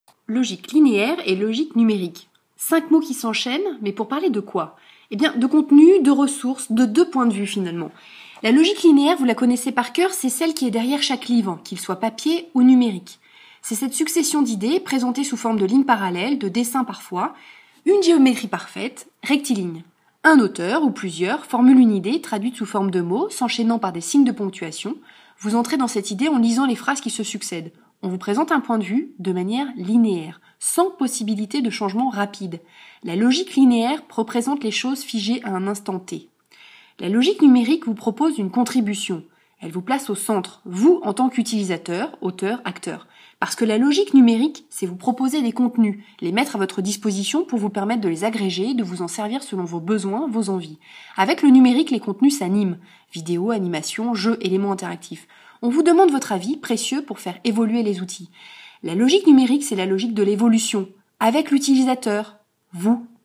Logique linéaire et logique numérique. 5 mots qui s'enchaînent, mais pour parler de quoi? Eh bien, de contenu, de ressources, de 2 points de vue finalement. La logique linéaire, vous la connaissez par cœur, c'est celle qui est derrière chaque livre, qu'il soit papier ou numérique. C'est cette succession d'idées présentées sous forme de lignes parallèles, de dessins parfois, une géométrie parfaite, rectiligne. Un auteur ou plusieurs formule une idée traduite sous forme de mots, s'enchaînant par des signes de ponctuation. Vous entrez dans cette idée en lisant les phrases qui se succèdent. On vous présente un point de vue de manière linéaire, sans possibilité de changement rapide. La logique linéaire représente les choses figées à un instant T. La logique numérique vous propose une contribution. Elle vous place au centre, vous en tant qu'utilisateur, auteur, acteur. Parce que la logique numérique, c'est vous proposer des contenus, les mettre à votre disposition pour vous permettre de les agréger, de vous en servir selon vos besoins, vos envies. Avec le numérique, les contenus s'animent. Vidéos, animations, jeux, éléments interactifs. On vous demande votre avis, précieux pour faire évoluer les outils. La logique numérique, c'est la logique de l'évolution. Avec l'utilisateur, vous.